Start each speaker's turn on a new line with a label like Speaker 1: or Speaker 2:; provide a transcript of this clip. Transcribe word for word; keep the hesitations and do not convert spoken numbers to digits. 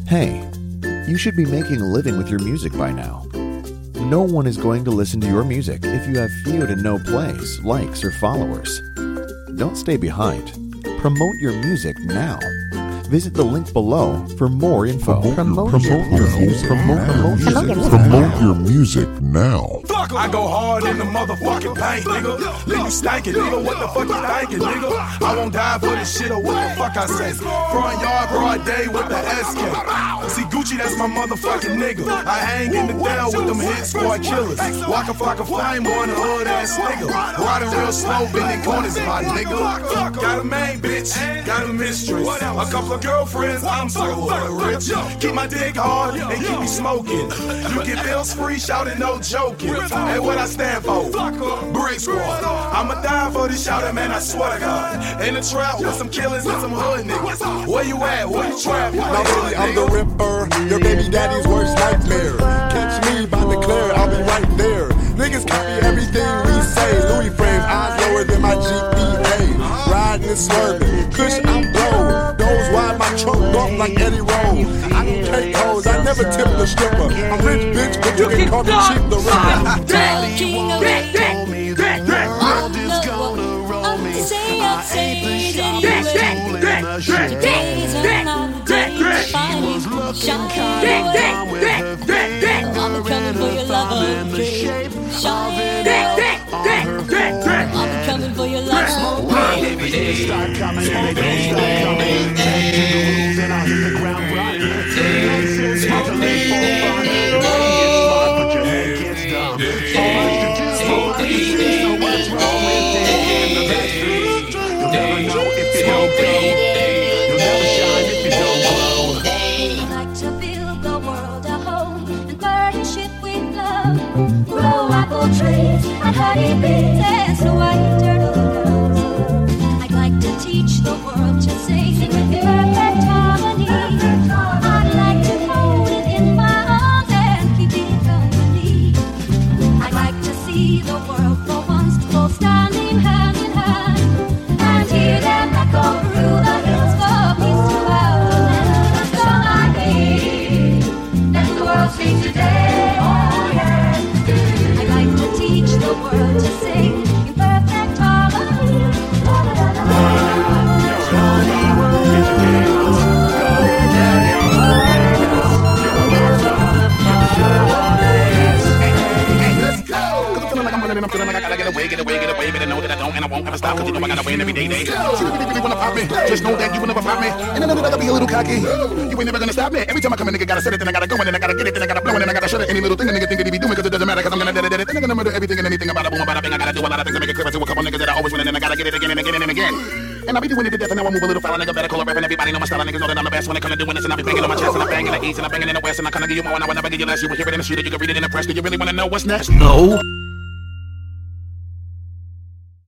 Speaker 1: Hey, you should be making a living with your music by now. No one is going to listen to your music if you have few to no plays, likes, or followers. Don't stay behind. Promote your music now. Visit the link below for more info.
Speaker 2: Promote, promote your, your music. Promote, promote, promote, music. promote your music now.
Speaker 3: I go hard in the motherfucking paint, nigga. Leave you stankin', nigga. What the fuck you thinking, nigga? I won't die for this shit or what the fuck I say. Front yard, broad day with the S K. See Gucci, that's my motherfucking nigga. I hang in the Dell with them hit squad killers. Walk a flock of flame, one hood ass nigga. Riding real slow, bending corners, my nigga. Got a main bitch, got a mistress. A couple of girlfriends, I'm so rich. Keep my dick hard and keep me smoking. You get bills free, shouting no joking. Hey, what I stand for? Brick Squad. I'ma die for this shouting, man, I swear to God. In the trap with some killers and some hood niggas. Where you at? Where you trap?
Speaker 4: Now really, I'm the Ripper, your baby daddy's worst nightmare. Catch me by the Claire, I'll be right there. Niggas copy everything we say. Louis frames, eyes lower than my G P A. Riding and swerving, Kush, I'm blow. Those wide, my trunk off like Eddie Roll. I don't take hoes, I never tip the stripper. I'm rich, bitch, but you can call me cheap the Ripper.
Speaker 5: The king of it told me the world is gonna roll me. I ain't the sharpest tool in the shed.
Speaker 6: Today's another day to find me. Shine,
Speaker 5: I'm with her feet.
Speaker 6: I'm coming for your love, okay? Shine, I'm coming for your love.
Speaker 5: Every day start coming, every day start coming. Take the rules and I'll hit the ground running. Smoke a leaf for fun. Put your head gets dumb. So much to do, so much to see. So what's wrong with it? The best thing, you'll never know if you don't blow. You'll never shine if you don't blow.
Speaker 7: I'd like to build the world a home and furnish it with love. Grow apple trees and honey bees and snow white turtle doves. I'd like to teach the world to sing with perfect harmony. I'd like to hold it in my arms and keep it company. I'd like to see the world for once both standing hand in hand and hear them echo through the hills for peace throughout the land. A song I hate, let the world sing today. Oh yeah. I'd like to teach the world to sing in perfect harmony. La, la, la, la.
Speaker 3: I'm feeling like I gotta get away, get away, get away, but I know that I don't and I won't ever stop, cause you know I gotta win every day, day. So if you really wanna pop me, just know that you will never pop me. And I know that I gotta be a little cocky. You ain't never gonna stop me. Every time I come a nigga gotta set it, then I gotta go, and then I gotta get it, then I gotta blow, and then I gotta shut it. Any little thing a nigga think that he be doing, cause it doesn't matter, cause I'm gonna do it, then I'm gonna murder everything and anything about a boom, about a thing. I gotta do a lot of things to make it clear to a couple niggas that I always win, and then I gotta get it again and again and again. And I be doing it to death, and now I move a little foul, nigga better call a rap, and everybody know my style, niggas know that I'm the best when it come to doing this, and I be banging on my chest, and I bang in the east, and I bang in the west, and I kinda give you more, and I will never give you less. You will hear it in the street, you can read it in the press. Do you really wanna know what's next?
Speaker 2: No.